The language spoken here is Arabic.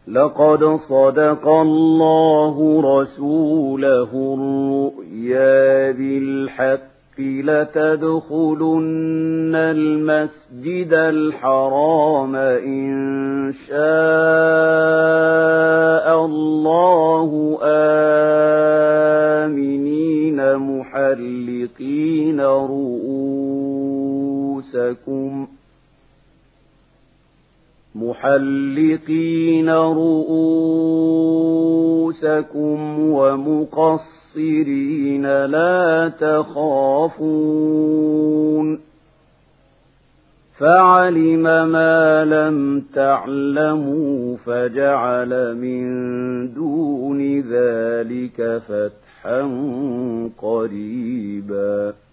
لقد صدق الله رسوله الرؤيا بالحق لتدخلن المسجد الحرام إن شاء الله آمنين محلقين رؤوسكم ومقصرين لا تخافون فعلم ما لم تعلموا فجعل من دون ذلك فتحا قريبا